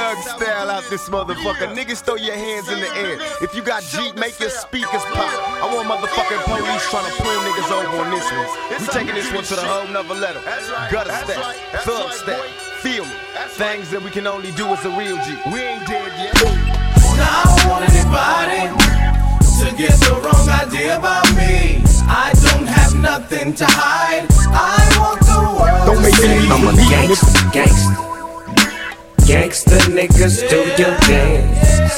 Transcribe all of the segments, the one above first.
Thug style out this motherfucker. Niggas throw your hands in the air. If you got Jeep, make your speakers pop. I want motherfucking police trying to pull niggas over on this one. We taking this one to the whole nother level. Gutter step, thug step, feel me. Things that we can only do as a real G. We ain't dead yet. Now I don't want anybody to get the wrong idea about me. I don't have nothing to hide. I want the world don't to make see. I'm a gangster. Gangsta niggas do your dance.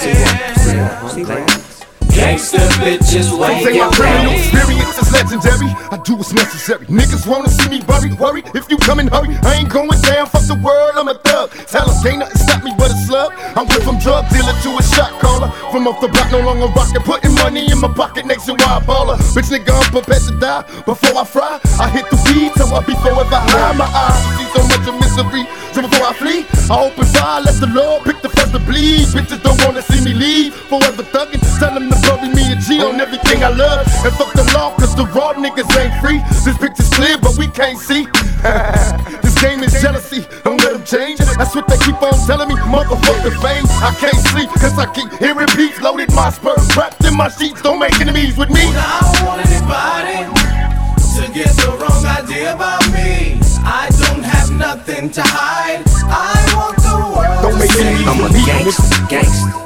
See what? Gangsta bitches wave your criminal hands. experience is legendary. I do what's necessary. Niggas wanna see me worry. If you come in hurry, I ain't going down. Fuck the world, I'm a thug. Tell them can't nothing stop me but a slug. I went from drug dealer to a shot caller. From off the block, no longer rockin'. Putting money in my pocket, nationwide baller. Bitch nigga, I'm prepared to die before I fry. I hit the weed, so I be forever high. My eyes see so much of misery. So before I flee, I open fire, let the Lord pick the first to bleed. Bitches don't wanna see me leave. Forever thuggin', tell them to bury me a G on everything I love. And fuck the law, cause the raw niggas ain't free. This picture's clear, but we can't see. This game is jealousy, don't let them change. That's what they keep on telling me, motherfucking fame. I can't sleep, cause I keep hearing beats. Loaded my sperm, wrapped in my sheets. Don't make enemies with me. Now I don't want anybody to get the wrong idea about me. I don't have nothing to hide. I want the world Don't make to see. enemies I'm a with me. gangster.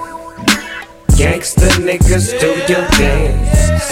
Gangsta niggas do your dance.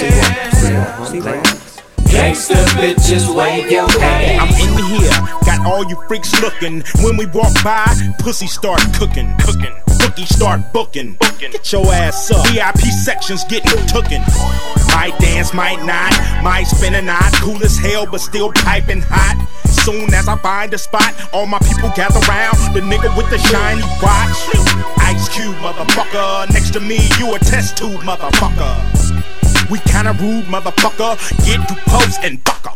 See what? Gangsta bitches wave your hands. I'm in here, got all you freaks looking. When we walk by, pussy start cooking. Bookie start booking. Get your ass up. VIP sections getting tooken. Might dance, might not. Might spin a knot. Cool as hell, but still piping hot. Soon as I find a spot, all my people gather round. The nigga with the shiny watch. Ice Cube, motherfucker. Next to me, you a test tube, motherfucker. We kinda rude, motherfucker. Get to post and fucker.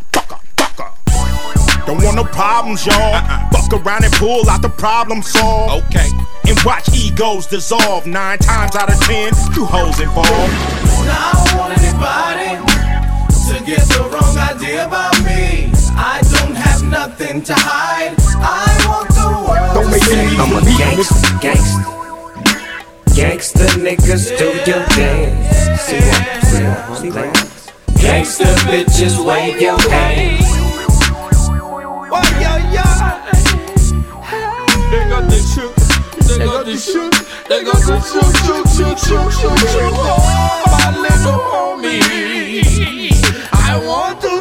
Don't want no problems, y'all. Fuck around and pull out the problem solved. Okay. And watch egos dissolve. 9 times out of 10, you hoes involved. Now I don't want anybody to get the wrong idea about me. I don't have nothing to hide. I want the world Don't to make see. enemies I'm a with me. gangster. Gangsta niggas do your dance. See what? Gangsta bitches wave your hands. They got the shoot. They got the shoot. They got the shoot. Oh, my little homie. I want to